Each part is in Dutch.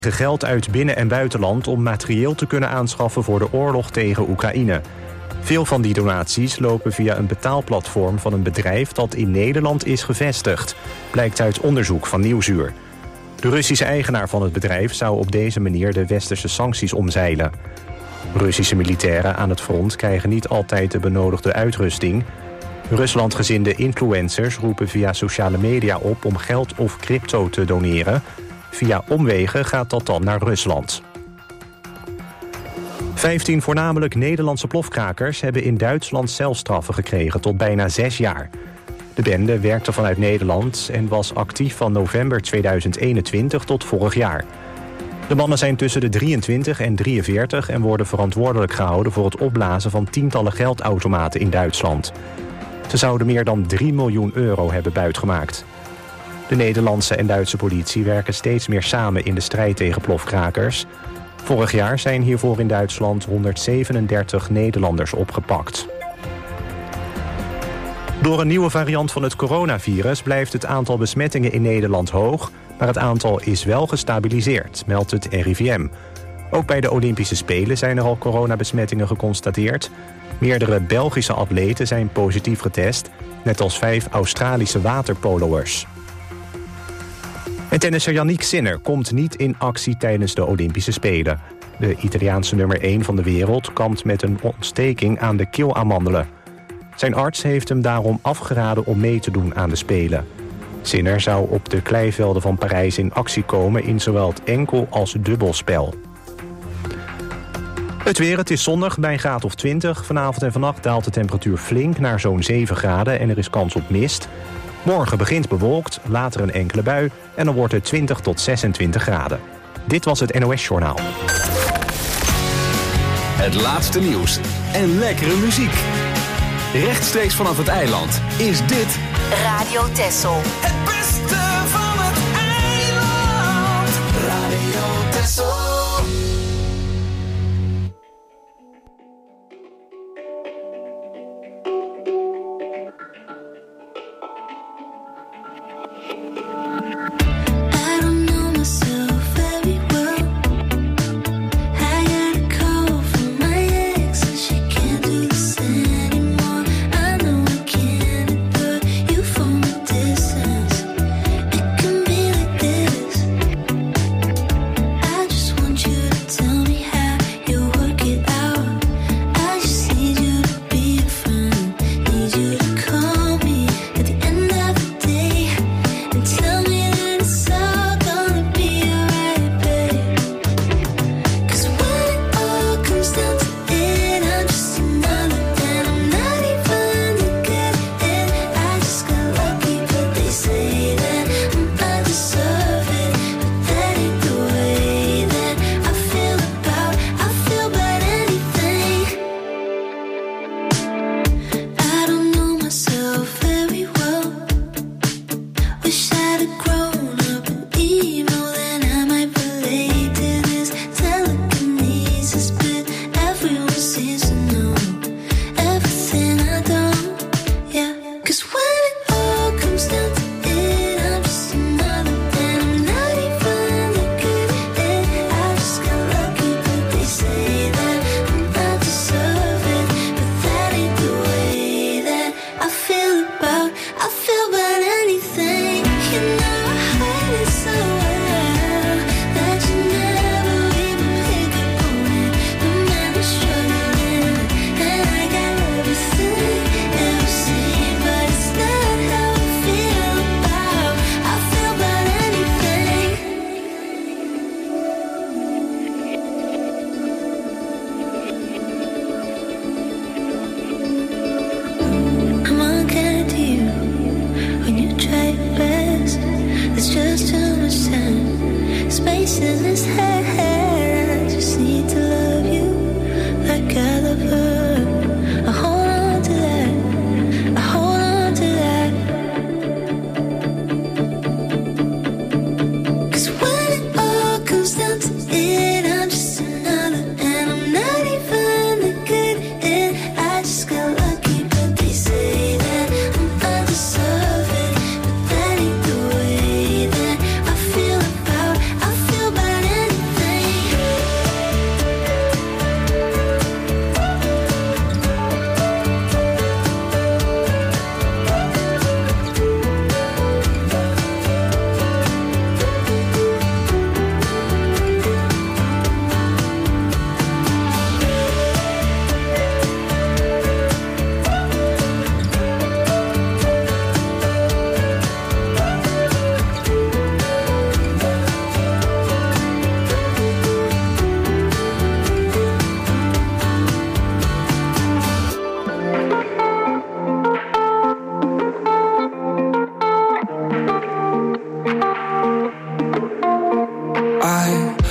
geld uit binnen- en buitenland om materieel te kunnen aanschaffen voor de oorlog tegen Oekraïne. Veel van die donaties lopen via een betaalplatform van een bedrijf dat in Nederland is gevestigd, blijkt uit onderzoek van Nieuwsuur. De Russische eigenaar van het bedrijf zou op deze manier de westerse sancties omzeilen. Russische militairen aan het front krijgen niet altijd de benodigde uitrusting. Ruslandgezinde influencers roepen via sociale media op om geld of crypto te doneren. Via omwegen gaat dat dan naar Rusland. 15 voornamelijk Nederlandse plofkrakers hebben in Duitsland celstraffen gekregen tot bijna 6 jaar. De bende werkte vanuit Nederland en was actief van november 2021 tot vorig jaar. De mannen zijn tussen de 23 en 43 en worden verantwoordelijk gehouden voor het opblazen van tientallen geldautomaten in Duitsland. Ze zouden meer dan 3 miljoen euro hebben buitgemaakt. De Nederlandse en Duitse politie werken steeds meer samen in de strijd tegen plofkrakers. Vorig jaar zijn hiervoor in Duitsland 137 Nederlanders opgepakt. Door een nieuwe variant van het coronavirus blijft het aantal besmettingen in Nederland hoog, maar het aantal is wel gestabiliseerd, meldt het RIVM. Ook bij de Olympische Spelen zijn er al coronabesmettingen geconstateerd. Meerdere Belgische atleten zijn positief getest, net als 5 Australische waterpolo'ers. En tennisser Jannik Sinner komt niet in actie tijdens de Olympische Spelen. De Italiaanse nummer 1 van de wereld kampt met een ontsteking aan de keelamandelen. Zijn arts heeft hem daarom afgeraden om mee te doen aan de Spelen. Sinner zou op de kleivelden van Parijs in actie komen in zowel het enkel- als dubbelspel. Het weer, het is zonnig bij een graad of 20. Vanavond en vannacht daalt de temperatuur flink naar zo'n 7 graden en er is kans op mist. Morgen begint bewolkt, later een enkele bui en dan wordt het 20 tot 26 graden. Dit was het NOS Journaal. Het laatste nieuws en lekkere muziek. Rechtstreeks vanaf het eiland is dit Radio Texel. Het beste van het eiland. Radio Texel.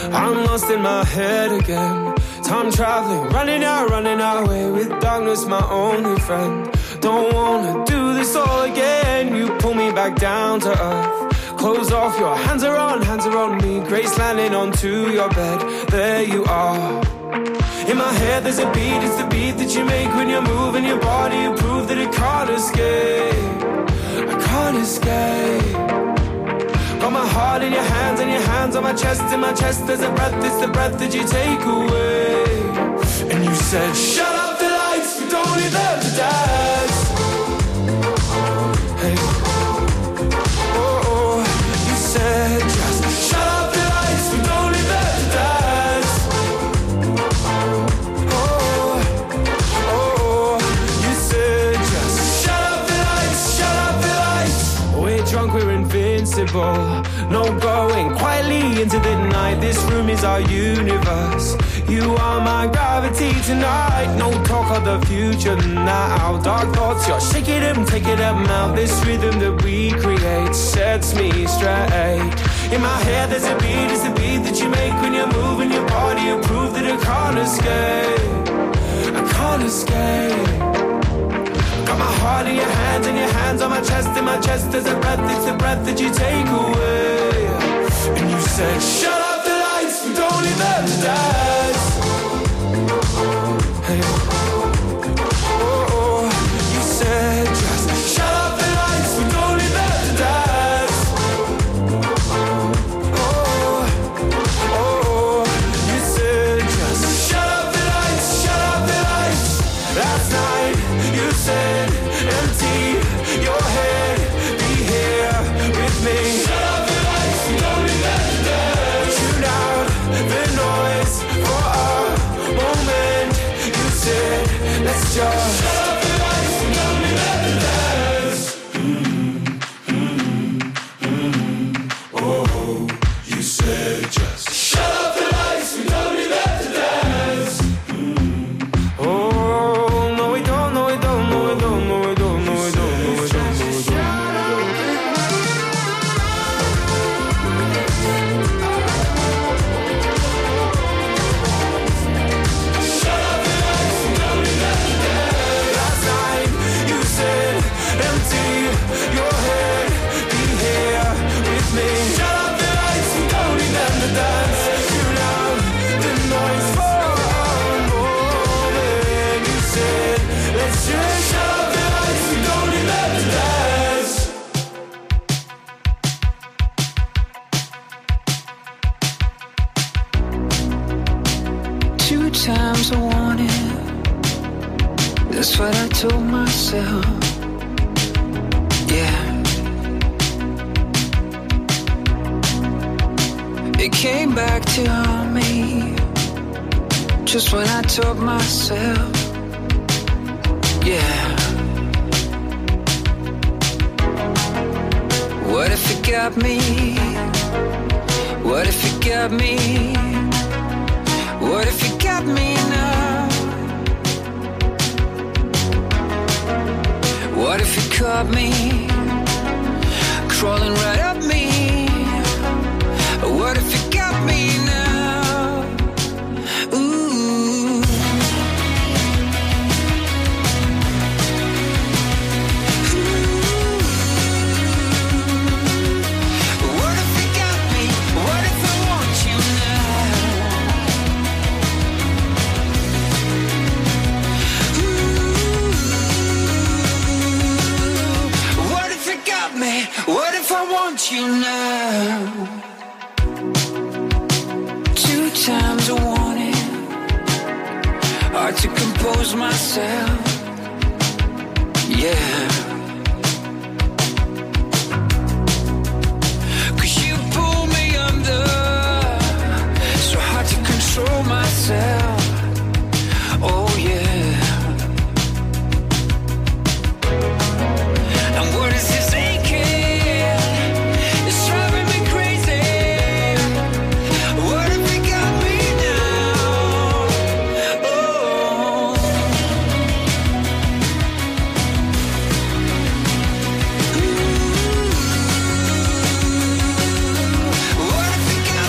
I'm lost in my head again. Time traveling, running away with darkness, my only friend. Don't wanna do this all again. You pull me back down to earth. Close off, your hands are on me. Grace landing onto your bed. There you are. In my head there's a beat, it's the beat that you make when you're moving your body. You prove that it can't escape. I can't escape. Got my heart in your hands and your hands on my chest. In my chest there's a breath, it's the breath that you take away. And you said, shut up the lights, we don't need them to dance. Hey, oh, oh, you said, just shut up the lights, we don't need them to dance. Oh, oh, you said, just shut up the lights, shut up the lights. We're drunk, we're invincible. No going quietly into the night. This room is our universe. You are my gravity tonight. No talk of the future now. Dark thoughts, you're shaking them, taking them out. This rhythm that we create sets me straight. In my head there's a beat, it's the beat that you make when you're moving your body. You prove that I can't escape. I can't escape. Got my heart in your hands and your hands on my chest. In my chest there's a breath, it's the breath that you take away. And you said, shut up the lights, we don't need them to dance. Hey, oh, oh, you said, just shut up the lights, we don't need them to dance. Oh, oh, you said, just shut up the lights, shut up the lights. Last night you said, empty your head, be here with me. Shut up the lights, we don't need them to dance. Tune out the noise for a moment. You said, let's just shut up the lights, we don't need them to dance. Oh, you said just shut up the lights, we don't need them to dance. Oh, no we don't, no we don't, no we don't, no we don't, no we don't, no we don't, no we don't. Last night you said, empty your head, be here with me. Shut up the lights, we don't need them to dance. Tune out the noise for a moment. You said, let's just shut up the lights, we don't need them to dance. 2 times I wanted. That's what I told myself. Yeah. It came back to haunt me. Just when I told myself. Yeah. What if it got me? What if it got me? What if it got me now? What if it caught me? Crawling right up me. What if it got me now? Ooh. What if it got me? What if I want you now? What if it got me? What if I want you now? 2 times I wanted. Hard to compose myself. Yeah. 'Cause you pull me under. So hard to control myself. Oh yeah. And what is this aching? It's driving me crazy. What if it got me now? Oh. What if it got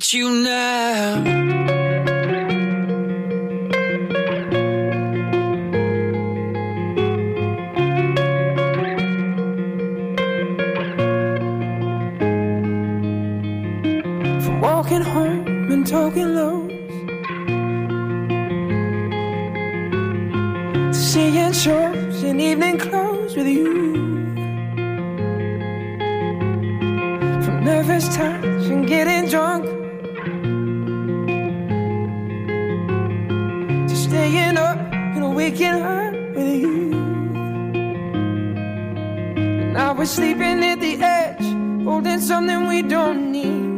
need you now. Walking home and talking lows, to seeing shows in evening clothes with you, from nervous touch and getting drunk, to staying up and waking up with you. And now we're sleeping at the edge, holding something we don't need.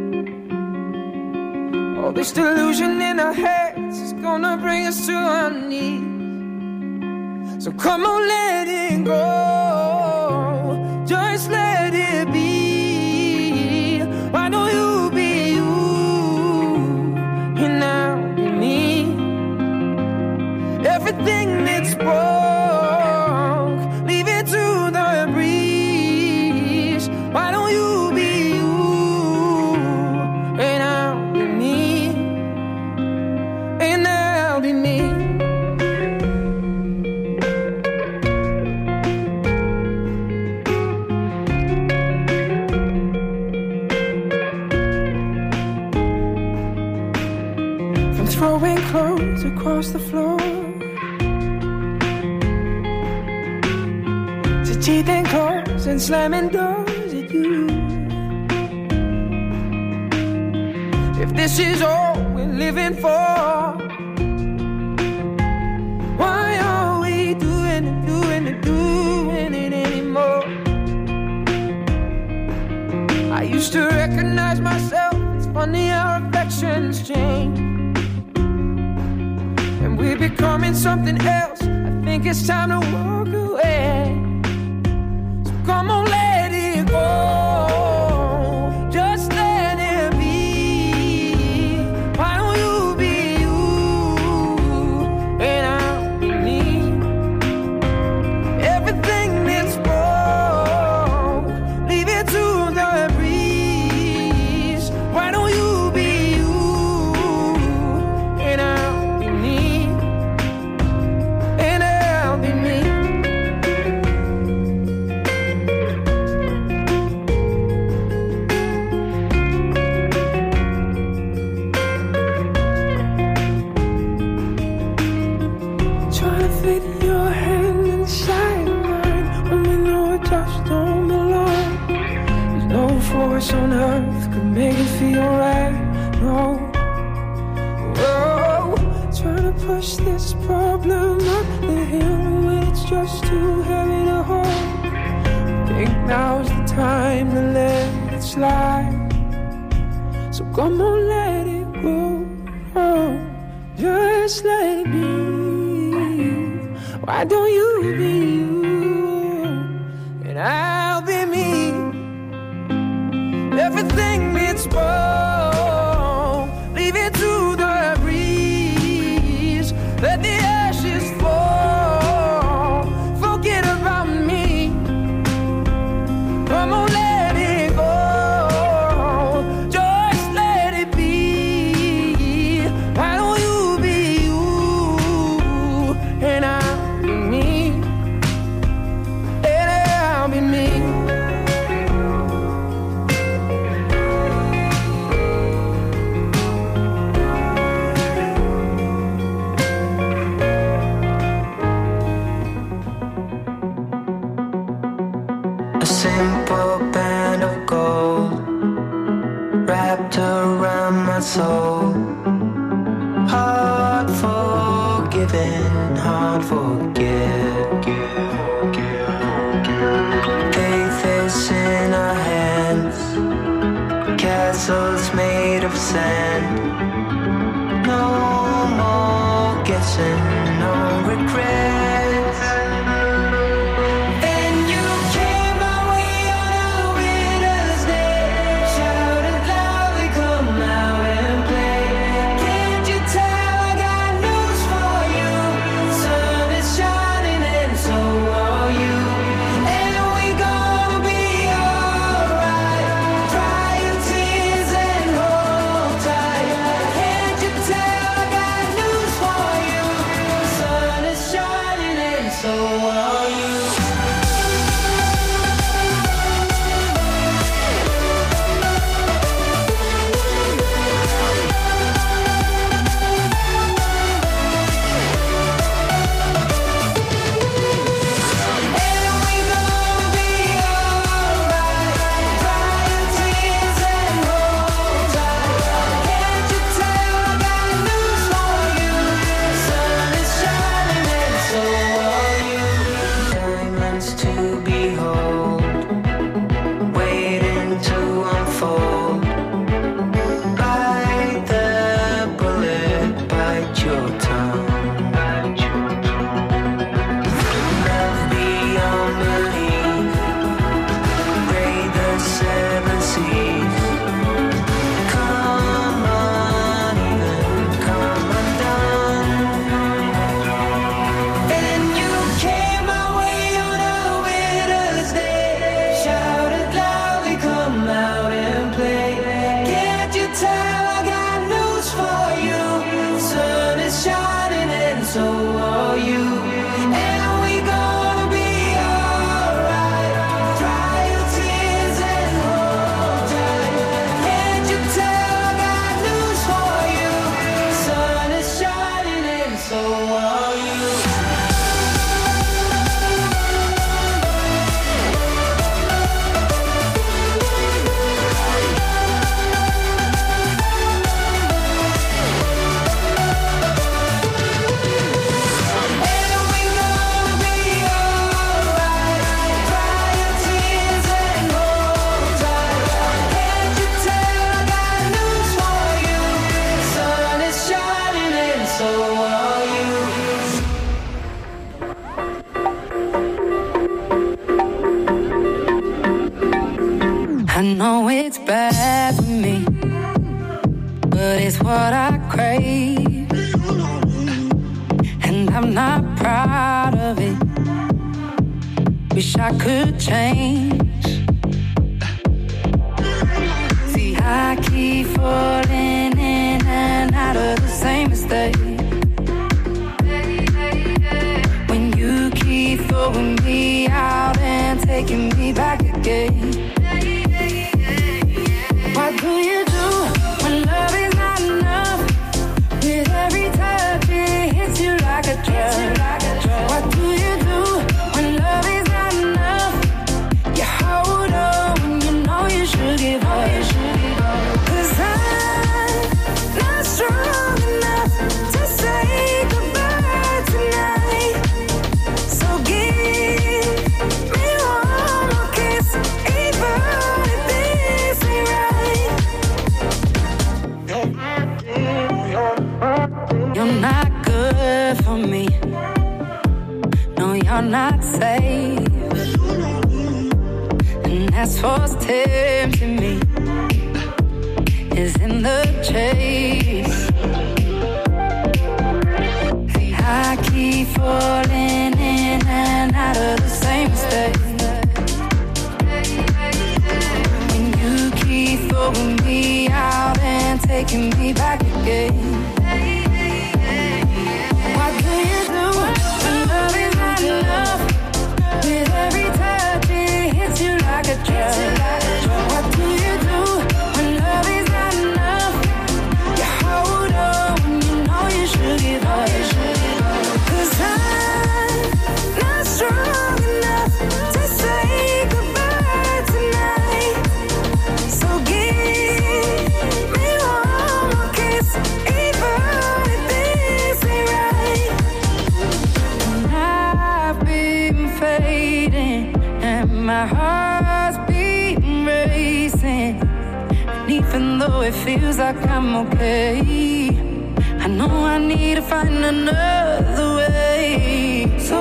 All this delusion in our heads is gonna bring us to our knees. So come on, let it go. Just let it be. Why don't you be you? And I'll be me. Everything that's broke, leave it to the breeze. Why don't you be you? And I'll be me. And I'll be me. From throwing clothes across the floor, to teething claws and slamming doors at you. If this is all we're living for, why are we doing it anymore? I used to recognize myself. It's funny how affections change, and we're becoming something else. I think it's time to walk away. So come on, let it go. Just let it be. Why don't you be you? And I'll be me. Everything that's broke, leave it to the breeze. Why don't you be you? And I'll be me. And I'll be me. Trying to fit your hand inside mine when we know it just don't belong. There's no force on earth could make it feel right. No. Whoa. Trying to push this problem up the hill when it's just too heavy to hold. Think now's the time to let it slide. So come on, let it go. Oh, just let it be. Why don't you be you? And I'll be me. Everything that's broke, leave it to the breeze. Let the ashes fall. Forget about me. Come on, let it go. Just let it be. Why don't you be you? And I'll be me. And I'll be me. A simple band of gold wrapped around my soul. Hard forgiven, hard forget. Faith is in our hands, castles made of sand. No more guessing, no regrets. And you came my way on a winter's day. Shouted loudly, come out and play. Can't you tell I got news for you? Sun is shining and so are you. And we gonna be alright. Dry your tears and hold but it's what I crave, and I'm not proud of it. Wish I could change. See, I keep falling in and out of the same mistake. When you keep throwing me out and taking me back again. What do you do when love is not enough? With every touch it hits you like a drug. What do you do when love is not enough? You hold on when you know you should give up. 'Cause I'm not strong enough to say goodbye tonight. So give me one more kiss, even if this ain't right. You're not good for me. No, you're not safe. And that's what's tempting me, is in the chase. See, I keep falling in and out of the same mistake. When you keep throwing me out and taking me back again. What do you do when love is not enough? With every touch it hits you like a drug. What do you do when love is not enough? You hold on when you know you should give up. 'Cause I'm not strong enough to say goodbye tonight. So give me one more kiss, even if this ain't right. And I've been fading, and my heart's beating racing. And even though it feels like I'm okay, I know I need to find another way. So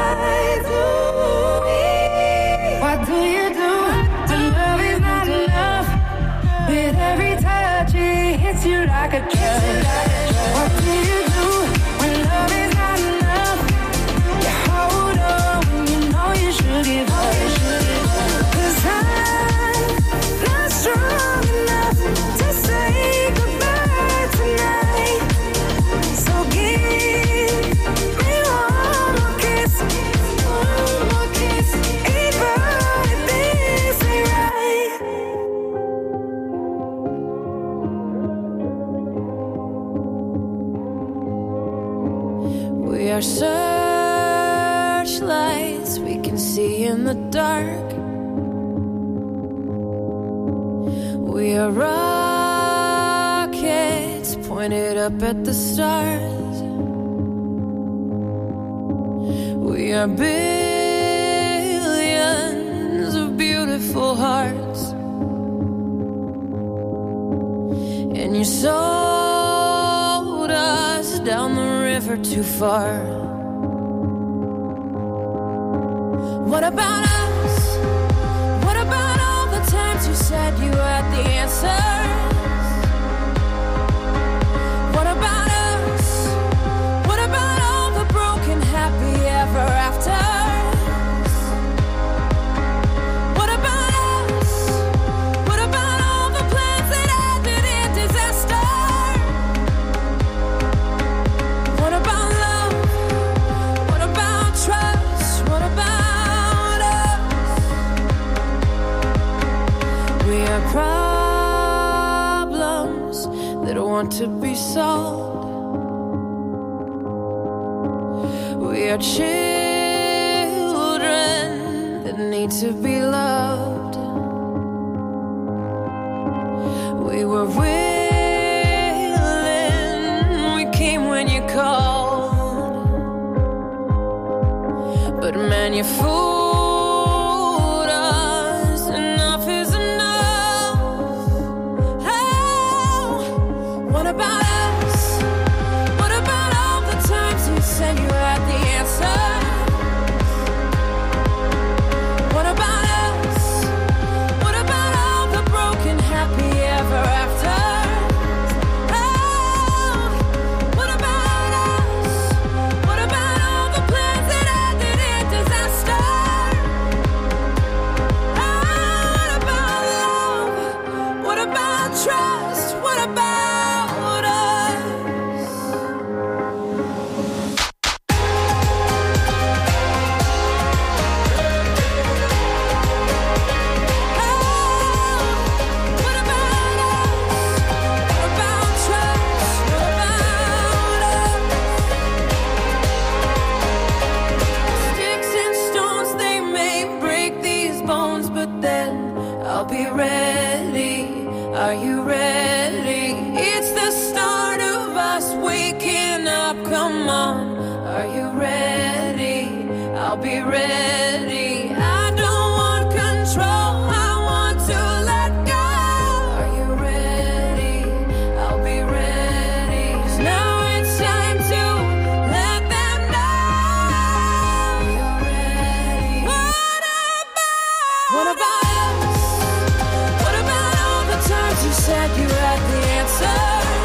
what do you do when love is not enough? With every touch it hits you like a drug. What do you do when love is not enough? You hold on when you know you should give up. 'Cause I'm not strong enough to say goodbye tonight. So give me one more kiss, even if this ain't right. We are searchlights we can see in the dark. We are rockets pointed up at the stars. We are billions of beautiful hearts. And you sold us down the river too far. What about us? What about all the times you said you had the answers? What about us? What about all the broken happy ever afters? What about us? What about all the plans that ended in disaster? What about love? What about trust? What about us? We are problems that want to be solved. We are children that need to be loved. We were willing, we came when you called. But man, you fooled us. Enough is enough. Oh, what about us? What about all the times you said you had the answer? What about us? What about all the broken happy ever after? Oh, come on. Are you ready? I'll be ready. I don't want control, I want to let go. Are you ready? I'll be ready. 'Cause now it's time to let them know you're ready. What about us? What about all the times you said you had the answer?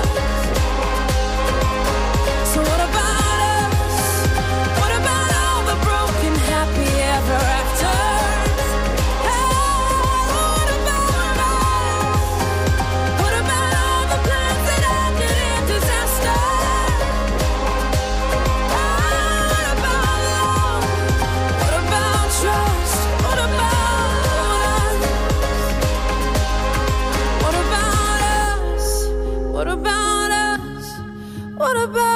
So what about us? What about all the broken happy ever afters? What about us? What about all the plans that ended in disaster? What about love? What about trust? What about us? What about us? What about us? What about us?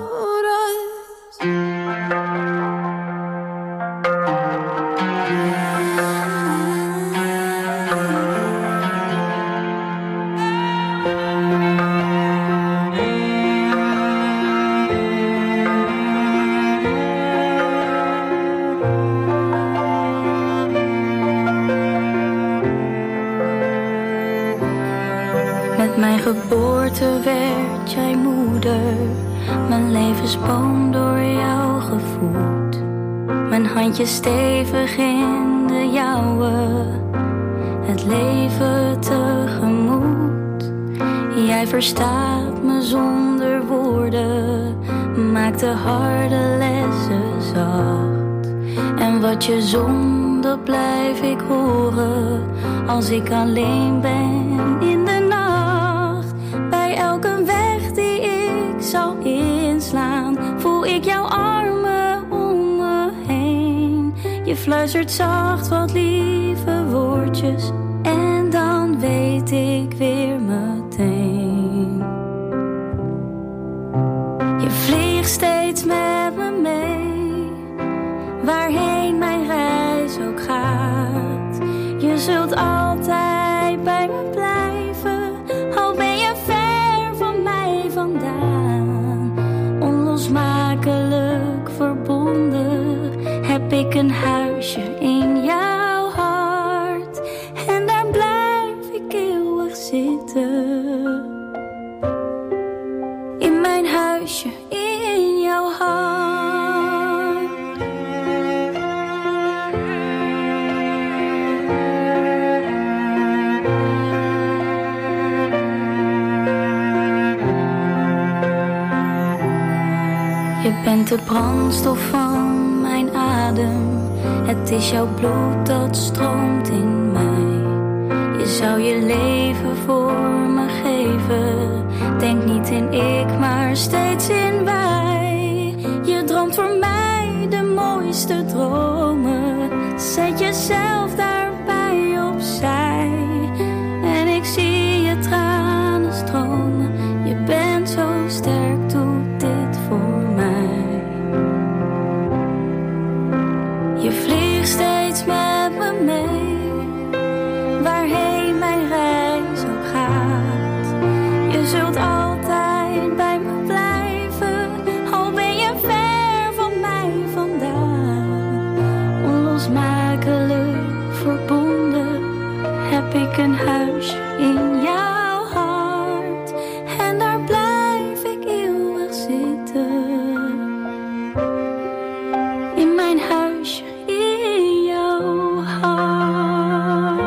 Met mijn geboorte werd jij moeder. Mijn levensboom door jou gevoed. Mijn handje stevig in de jouwe. Het leven tegemoet. Jij verstaat me zonder woorden. Maakt de harde lessen zacht. En wat je zong, dat blijf ik horen. Als ik alleen ben in de nacht. Bij elke weg die ik zal inslaan, voel ik jouw armen om me heen. Je fluistert zacht wat lieve woordjes. En dan weet ik weer meteen. Je vliegt steeds met me mee, waarheen mijn reis ook gaat. Je zult altijd bij me blijven, al ben je ver van mij vandaan. Onlosmakelijk verbonden, heb ik een huisje in jouw hart. En daar blijf ik eeuwig zitten. In mijn huisje, in jouw hart. Je bent de brandstof van mijn adem. Het is jouw bloed dat stroomt in mij. Je zou je leven voor me geven. Denk niet in ik, maar steeds in wij. Je droomt voor mij de mooiste dromen. Zet jezelf daarbij opzij. En ik zie je tranen stromen. Je bent zo sterk, doe dit voor mij. Je vliegt steeds met me mee, waarheen mijn reis ook gaat. Je zult altijd bij me blijven, al ben je ver van mij vandaan. Onlosmakelijk verbonden, heb ik een huisje in jouw hart. En daar blijf ik eeuwig zitten. In mijn huisje, in jouw hart.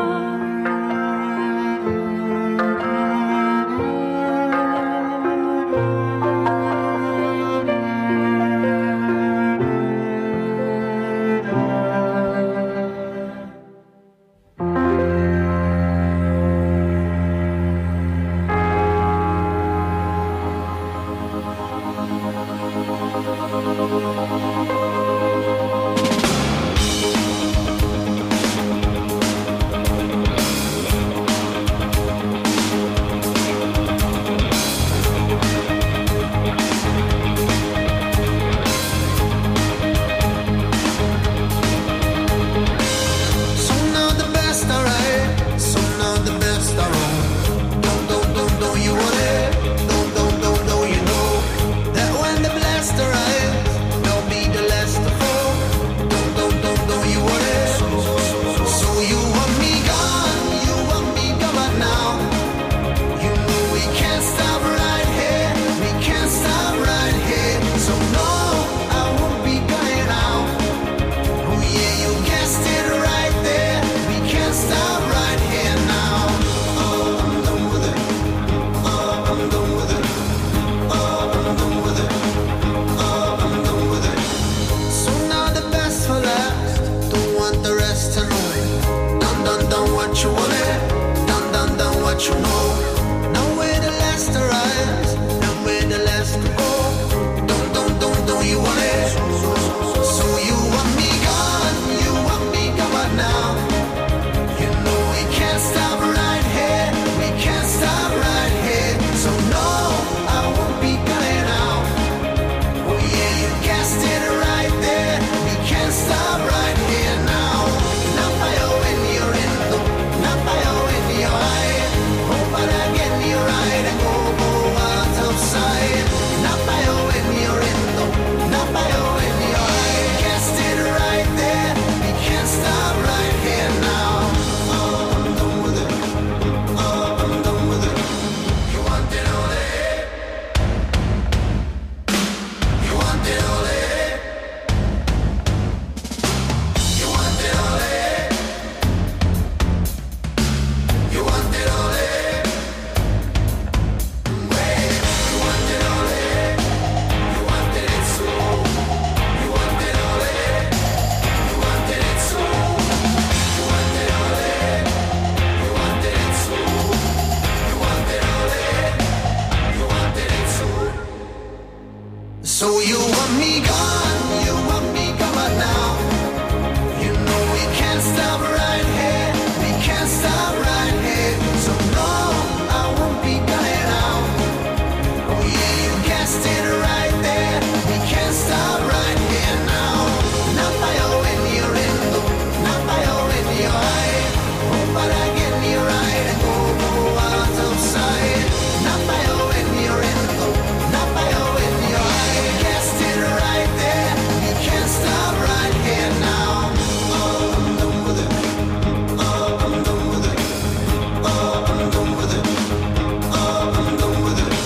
So you want me gone, you want me gone now. You know we can't stop right here, we can't stop right here. So no, I won't be gone now. Oh yeah, you guessed it right there, we can't stop right here now. Not by all when you're in the, not by all when you're high. Oh, but I get me right and go out of sight. Not by all when you're in the, not by all when you're high. Guessed it right there, we can't stop right here now. Oh, I'm done with it. Oh, I'm done with it. Oh, I'm done with it. Oh, I'm done with it.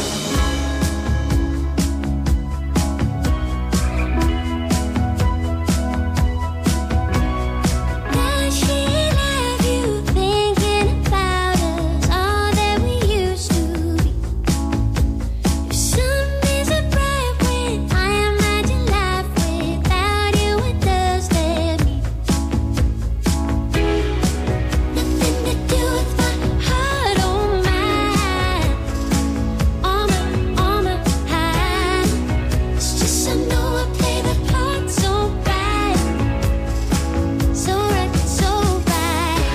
Does she love you, thinking about us, all that we used to be? If sun is a bright when I imagine life without you, what does that mean? Nothing to do with my heart, oh my, all my heart. It's just I know I play the part so right. So right, so right.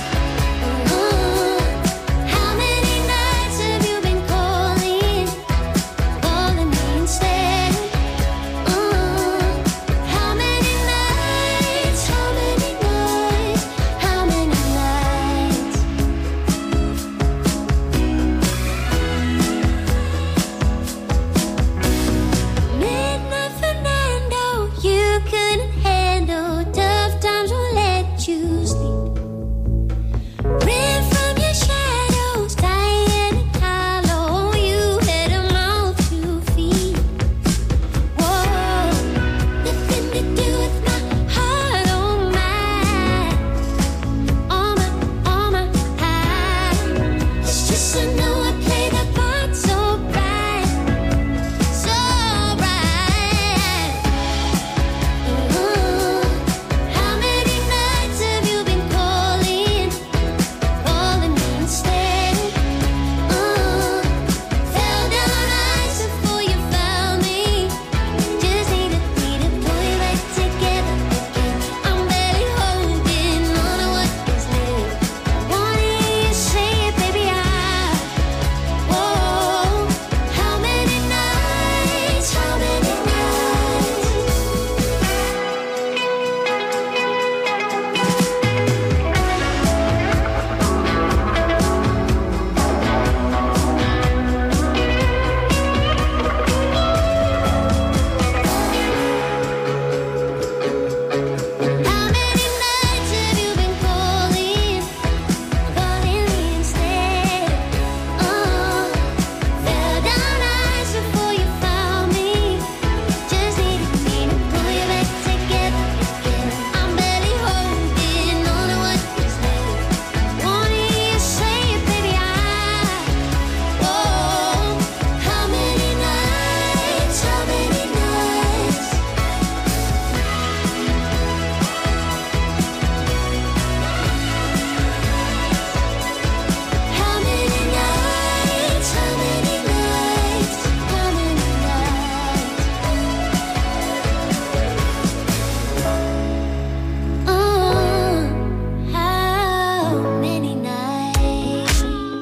How many nights have you been calling me instead? How many nights, how many nights, how many nights? Midnight Fernando, you couldn't handle tough times, won't let you sleep. Ran from your shadows, tired and hollow. You had a mouth to feed. Whoa, nothing to do with my heart, oh my, all my heart. It's just I know I play the part so right, so right. How many nights have you been calling me instead? Fell down ice before you found me. Just needed me to pull you back together again. I'm barely holding on to what is left. I wanna hear you say it, baby. Whoa, how many nights, how many nights? How many nights have you been calling me instead? Fell down ice before you found me. Just needed me to pull you back together again. I'm barely holding on to what is left. Wanna hear you say it, baby. Whoa, how many nights, how many nights? How many nights, how many nights, how many nights? How many nights?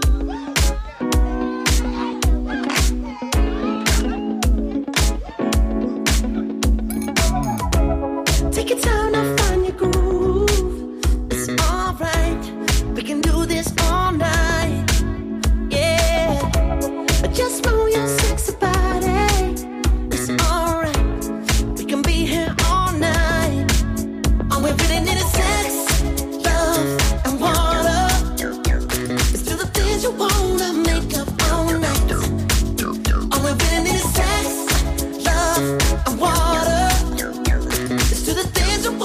Take your time to find your groove. It's alright. We can do this all night. Yeah. Just move your sexy body. It's alright. We can be here all night. All we really need is sex, love, and water. Let's do the things you wanna make up all night. All we really need is sex, love, and water. Let's do the things you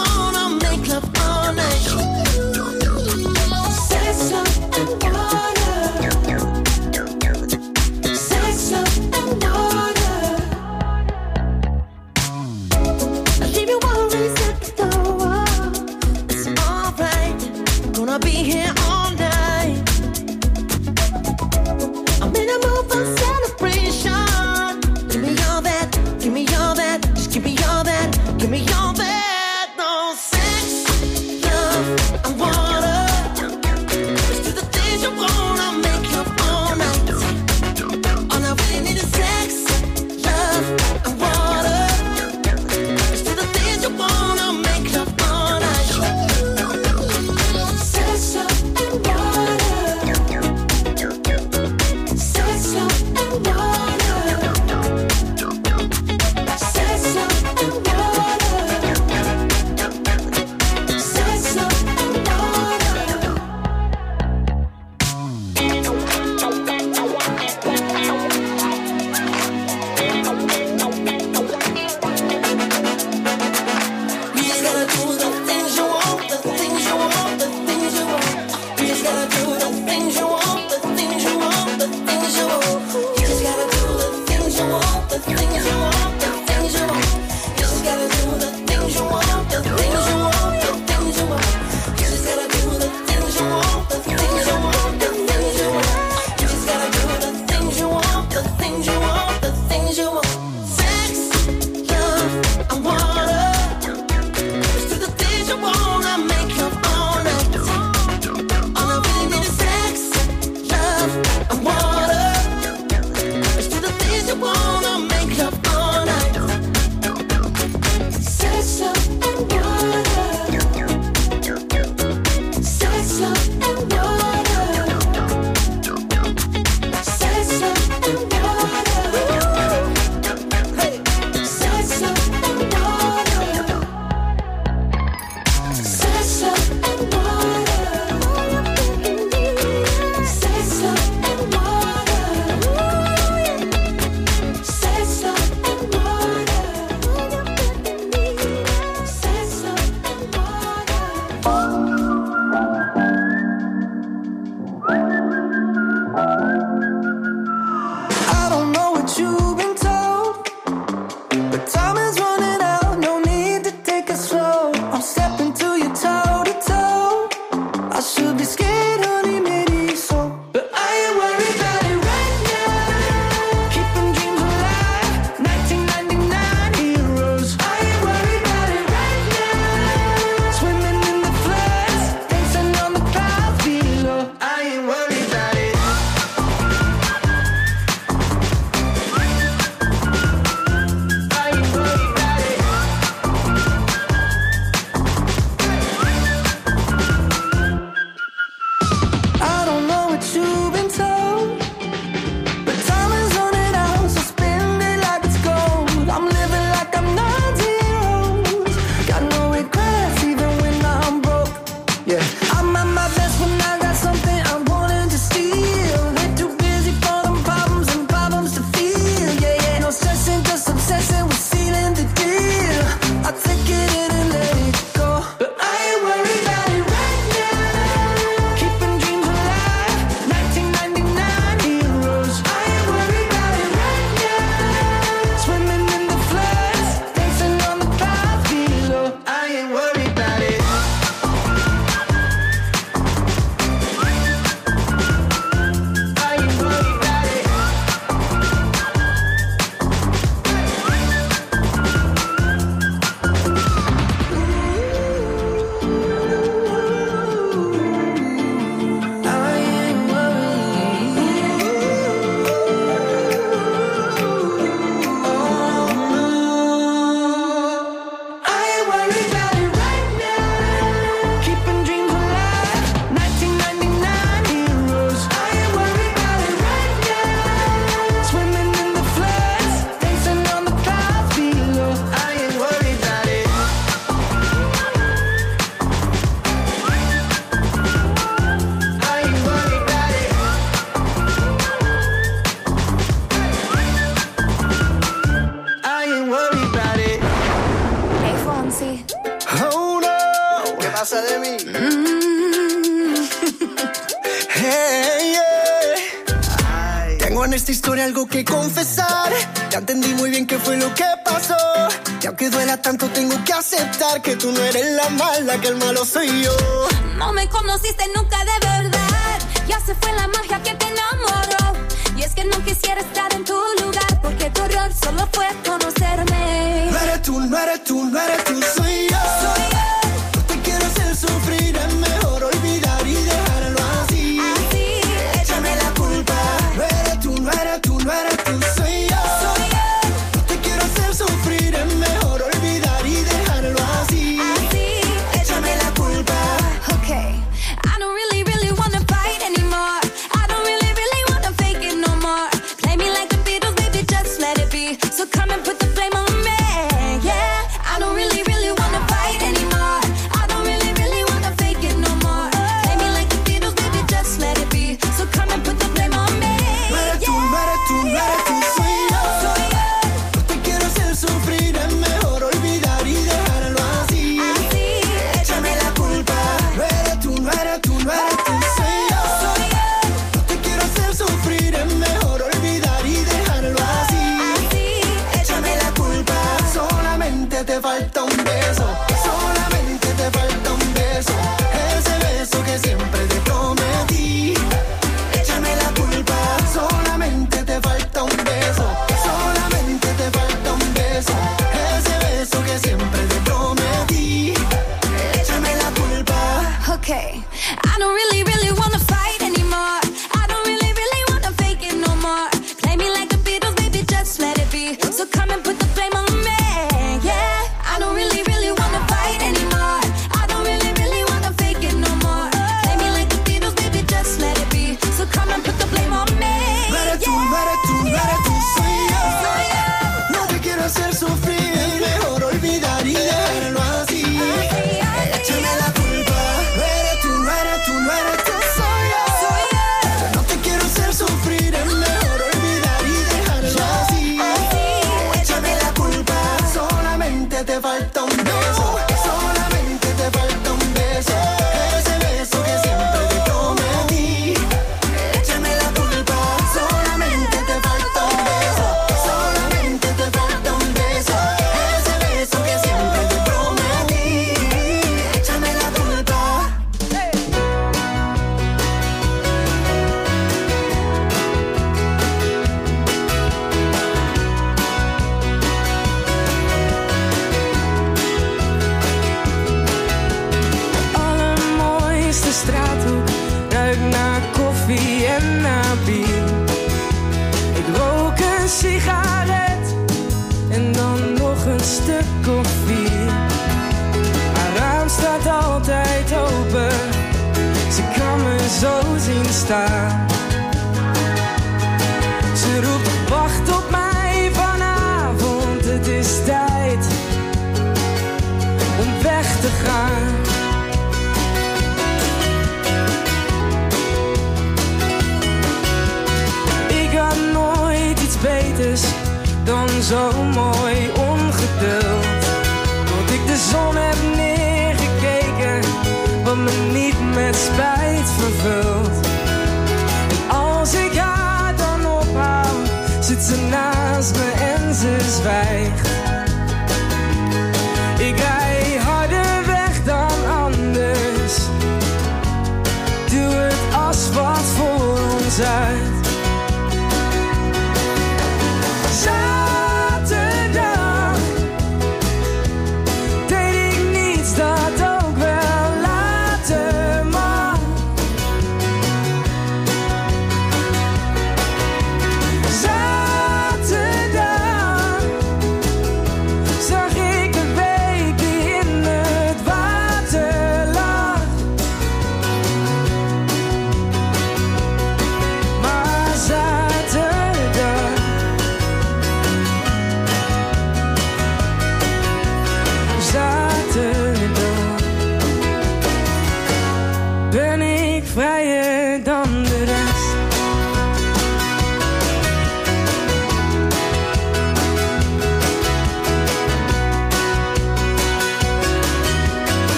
pasa de mí? Hey, yeah. Tengo en esta historia algo que confesar. Ya entendí muy bien qué fue lo que pasó. Y aunque duela tanto tengo que aceptar que tú no eres la mala, que el malo soy yo. No me conociste nunca de verdad. Ya se fue la magia que te enamoró. Y es que no quisiera estar en tu lugar, porque tu error solo fue conocerme. No eres tú, no eres tú, no eres tú, soy yo. Soy yo. No te quiero hacer sufrir, es mejor olvidar y dejarlo así. Así, Échame la culpa. No eres tú, no eres tú, no eres tú, soy yo. soy yo. No te quiero hacer sufrir, es mejor olvidar y dejarlo así. Así, Échame la culpa. okay. I don't really, really wanna fight anymore. I don't really, really wanna fake it no more. Play me like the Beatles, baby, just let it be. So come and put the blame on me, yeah. I don't really, really wanna fight anymore. I don't really, really wanna fake it no more. Play me like the Beatles, baby, just let it be. So come and put the blame on me, No eres tú, yeah. no eres tú, no eres tú, soy yo. Soy yo. No te quiero hacer sufrir, es mejor olvidar y dejarlo así. Así, Échame la culpa. No eres tú, no eres tú, no eres tú, soy yo. soy yo. No te quiero hacer sufrir, es mejor olvidar y dejarlo así. Así, Échame la culpa. Solamente te falta un beso. Solamente te falta un beso. Ese beso que siempre te prometí. Échame la culpa. Solamente te falta un beso. Solamente te falta un beso. Ese beso que siempre te prometí. Échame la culpa. okay. I don't really, really wanna fight anymore. I don't really, really wanna fake it no more. Play me like the Beatles, baby, just let it be. So come and put the blame on me, yeah. I don't really, really wanna fight anymore. I don't really, really wanna fake it no more. Play me like the Beatles, baby, just let it be. So come and put the blame on me, No eres tú, no eres tú, no eres tú, soy yo. No te quiero hacer sufrir, es mejor olvidar y dejarlo así. Échame la culpa. No eres tú, no eres tú, no eres tú, soy yo. No te quiero hacer sufrir, es mejor olvidar y dejarlo así. Échame la culpa. Solamente te falta un beso. Solamente te falta un beso. Ese beso que siempre te prometí. Échame la culpa. Solamente te falta un beso. Solamente te falta un beso. Ese beso que siempre te prometí. Échame la culpa. Allermooiste straathoek ruikt naar koffie en naar bier. Ik rook een sigaret en dan nog een stuk of 4. Haar raam staat altijd open, ze kan me zo zien staan. Ze roept wacht op mij vanavond, het is tijd om weg te gaan. Ik had nooit iets beters dan zo mooi ongeduld. Tot ik de zon heb neergekeken, wat me niet met spijt vervult. En als ik haar dan ophaal, zit ze naast me en ze zwijgt. Ik rij harder weg dan anders, duw het asfalt voor ons uit. Zaterdag deed ik niets dat ook wel later mag. Zaterdag zag ik de week die in het water lag. Maar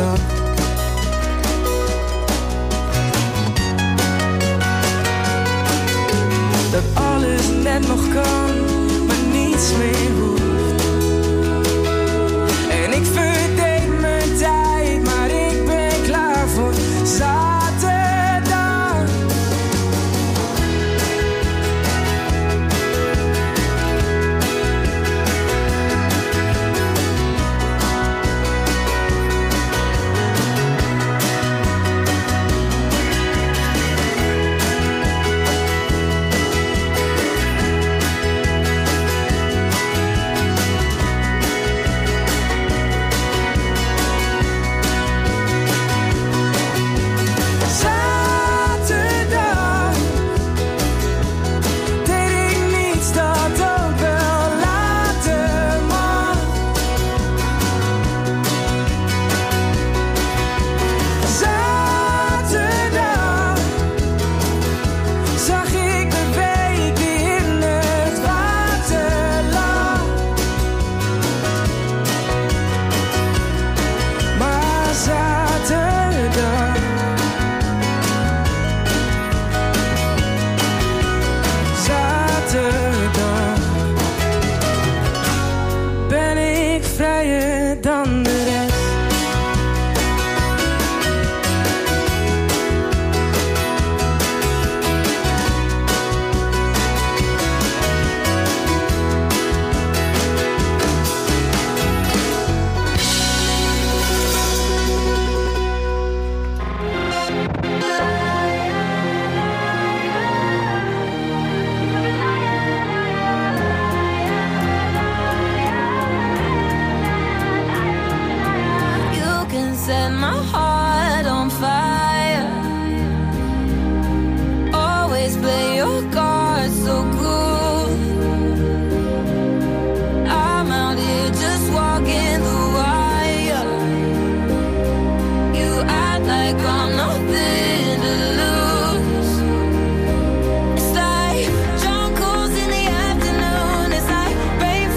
dag. Dat alles net nog kan, maar niets meer hoeft. En ik verdeed mijn tijd, maar ik ben klaar voor zaterdag.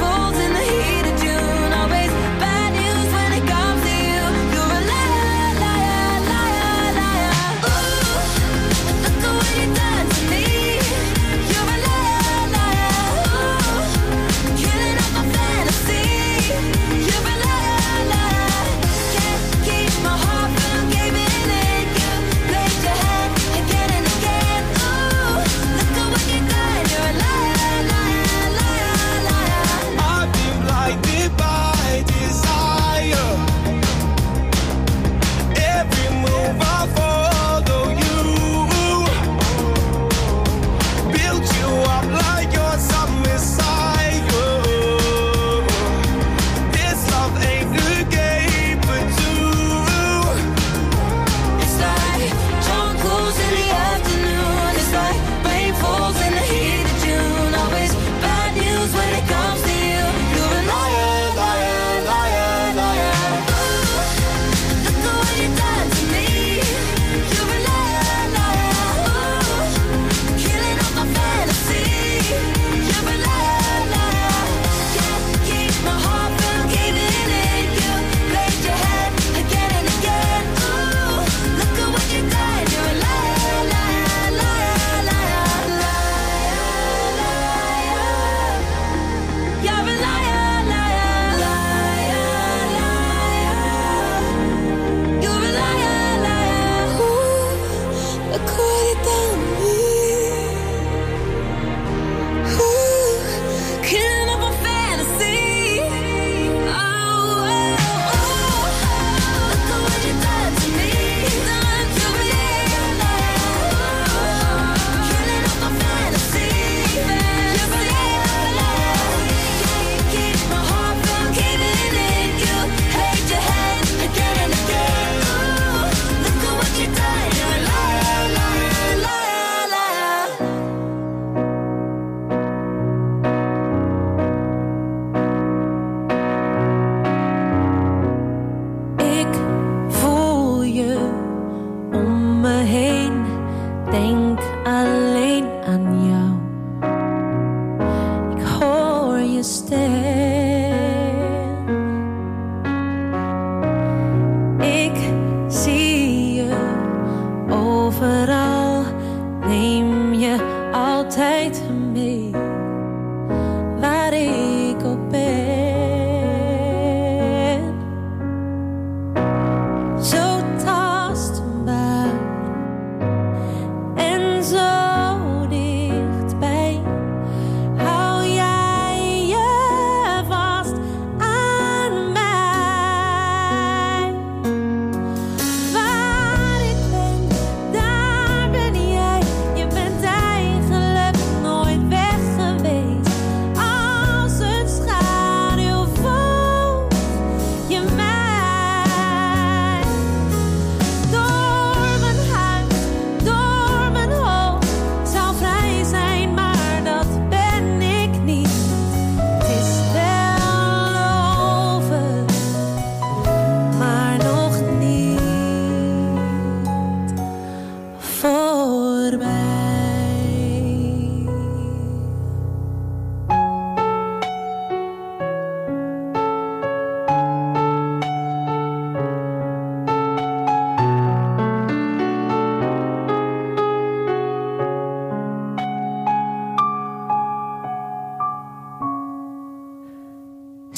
La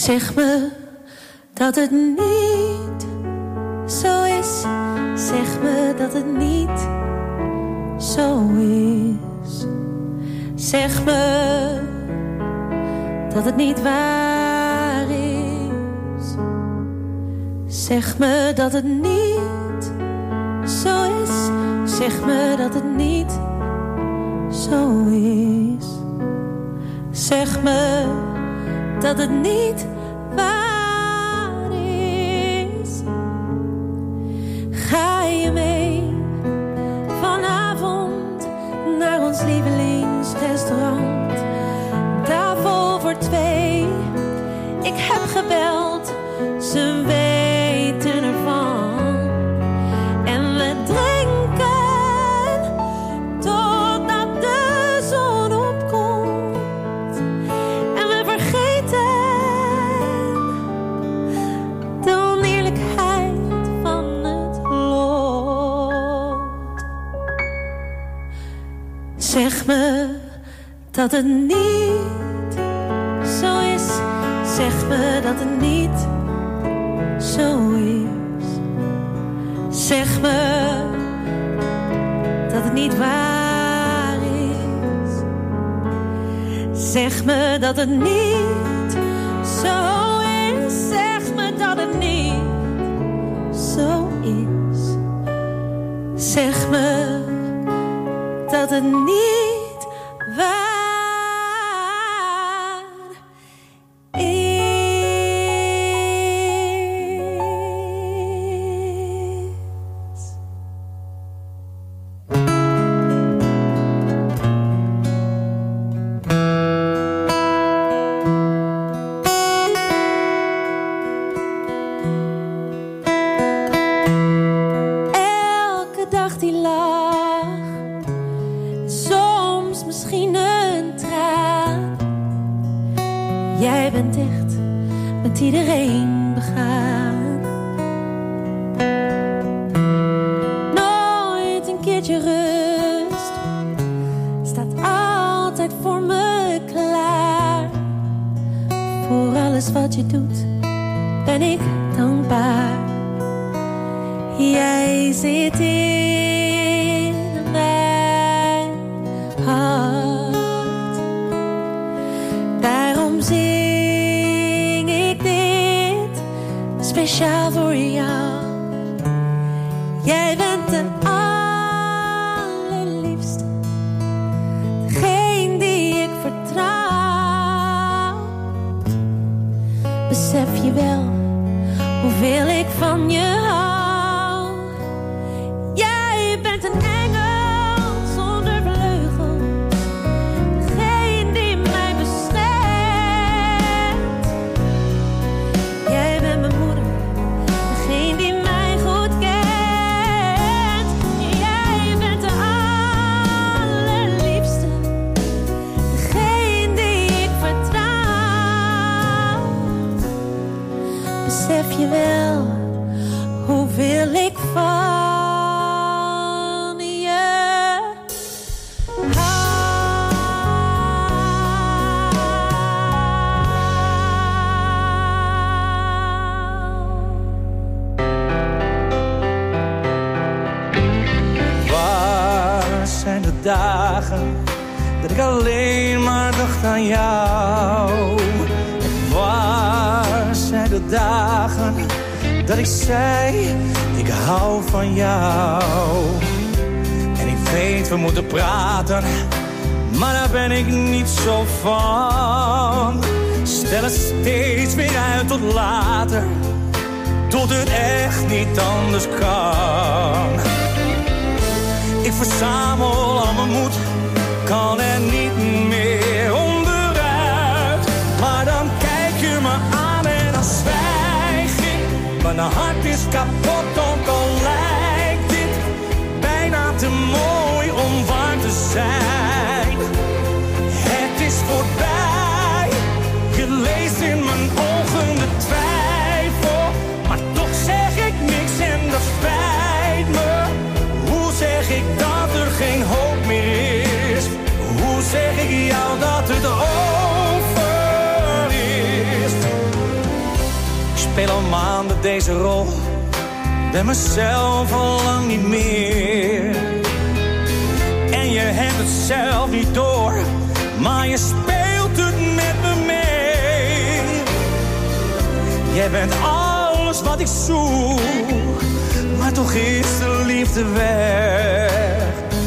Zeg me dat het niet zo is. Zeg me dat het niet zo is. Zeg me dat het niet waar is. Zeg me dat het niet zo is. Zeg me dat het niet zo is. Zeg me dat het niet waar is. Ga je mee vanavond naar ons lievelingsrestaurant? Tafel voor 2. Ik heb gebeld, ze weten ervan. En we drinken totdat de zon opkomt. En we vergeten de oneerlijkheid van het lot. Zeg me dat het niet zo is. Zeg me dat het niet zo is. Zeg me dat het niet waar is. Zeg me dat het niet zo is. Zeg me dat het niet zo is. Zeg me dat het niet waar is. Elke dag die lach, soms misschien een traan. Jij bent echt met iedereen begaan. Nooit een keertje rust, staat altijd voor me klaar. Voor alles wat je doet, ben ik dankbaar. Jij zit in mijn hart. Daarom zing ik dit speciaal voor jou. Jij bent de allerliefste, degene die ik vertrouw. Besef je wel hoeveel ik van je hou? Jij bent een engel zonder vleugels, degene die mij beschermt. Jij bent mijn moeder, degene die mij goed kent. Jij bent de allerliefste, degene die ik vertrouw. Besef je wel hoeveel ik van je Waar zijn de dagen dat ik alleen maar dacht aan jou? En waar zijn de dagen dat ik zei, ik hou van jou? En ik weet, we moeten praten, maar daar ben ik niet zo van. Stel het steeds weer uit tot later, tot het echt niet anders kan. Ik verzamel al mijn moed, kan er niet meer onderuit. Maar dan kijk je me aan en dan zwijg ik. Mijn hart is kapot, ook al lijkt dit bijna te mooi om waar te zijn. Het is voorbij, je leest in mijn ogen de twijfel. Maar toch zeg ik niks en dat spijt me. Hoe zeg ik dat er geen hoop meer is? Hoe zeg ik jou dat het over is? maanden deze rol. Ben mezelf al lang niet meer. En je hebt het zelf niet door, maar je speelt het met me mee. Jij bent alles wat ik zoek, maar toch is de liefde weg.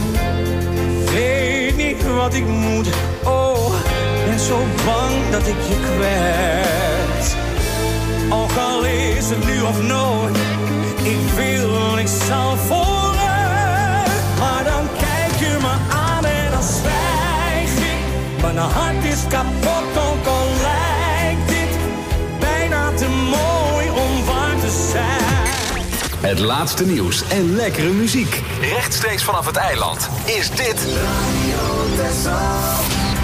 Weet niet wat ik moet, oh, ben zo bang dat ik je kwijt. Ook al is het nu of nooit, ik wil, ik zal vooruit. Maar dan kijk je me aan en dan zwijg ik. Mijn hart is kapot, ook al lijkt dit bijna te mooi om waar te zijn. Het laatste nieuws en lekkere muziek. Rechtstreeks vanaf het eiland is dit Radio Texel.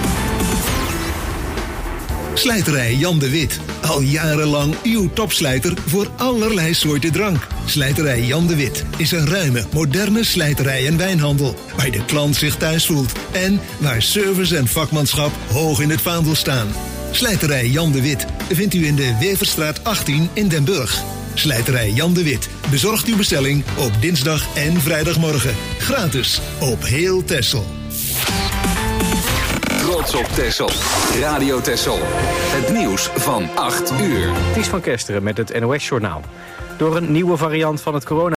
Slijterij Jan de Wit. Al jarenlang uw topslijter voor allerlei soorten drank. Slijterij Jan de Wit is een ruime, moderne slijterij en wijnhandel, waar de klant zich thuis voelt en waar service en vakmanschap hoog in het vaandel staan. Slijterij Jan de Wit vindt u in de Weverstraat 18 in Den Burg. Slijterij Jan de Wit bezorgt uw bestelling op dinsdag en vrijdagmorgen. Gratis op heel Texel. Trots op Texel. Radio Texel. Het nieuws van 8 uur. Ties van Kesteren met het NOS-journaal. Door een nieuwe variant van het corona